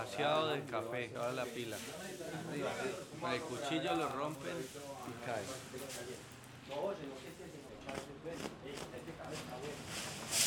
demasiado de café, ahora la pila. Con el cuchillo lo rompen y cae.